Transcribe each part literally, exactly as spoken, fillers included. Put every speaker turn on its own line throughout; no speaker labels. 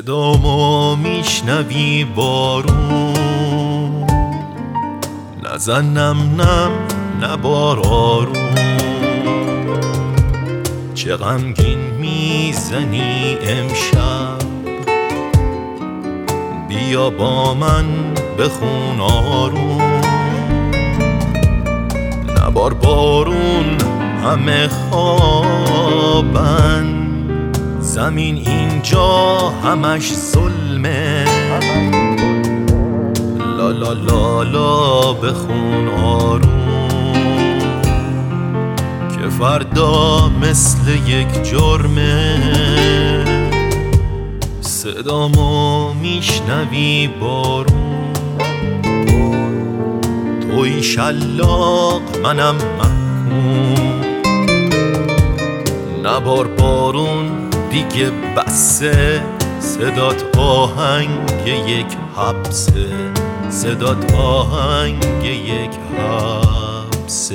صدامو میشنوی بارون، نزنم نم نبار آروم. چه غمگین میزنی امشب، بیا با من بخون آروم. نبار بارون همه خوابن، زمین اینجا همش ظلمه. لا لا لا لا بخون آروم، که فردا مثل یک جرمه. صدامو میشنوی بارون، توی شلاق منم محکوم. نبار بارون دیگه بسه، صدات آهنگ یک حبسه، صدات آهنگ یک حبسه.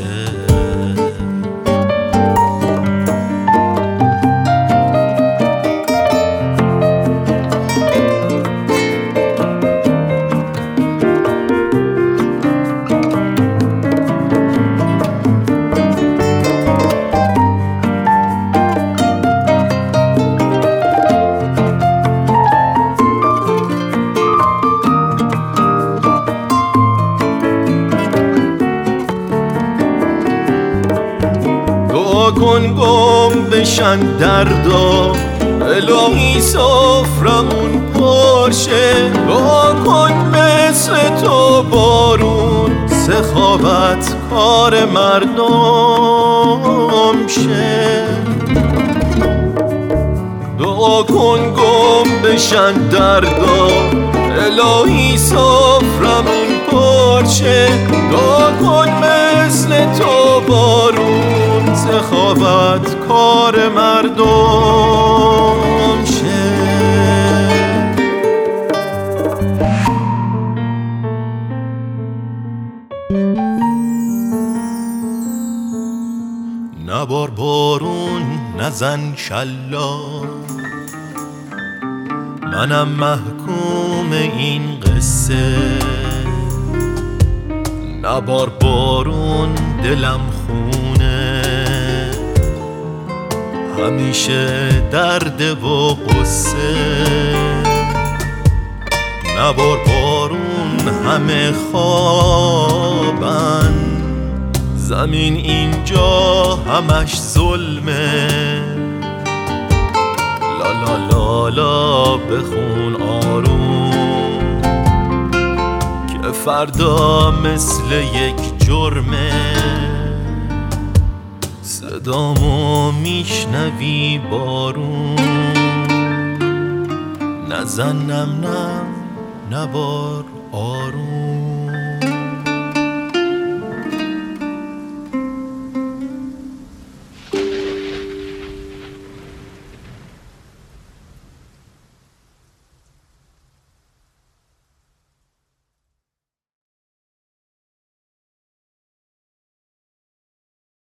دعا کن گم بشن دردا، الهی سفرمون پرشه. دعا کن مثل تو بارون، سخاوت کار مردم شه. دعا کن گم بشن دردا، الهی سفرمون پرشه. دعا کن مثل تو بارون، سخاوت کار مردم شه. نبار بارون نزن شلاق، منم محکوم این قصه. نبار بارون دلم خونه، همیشه درد و قصه. نبار بارون همه خوابن، زمین اینجا همش ظلمه. لا لا لا لا بخون آروم، که فردا مثل یک جرمه. صدامو میشنوی بارون، نزنم نم نبار آروم.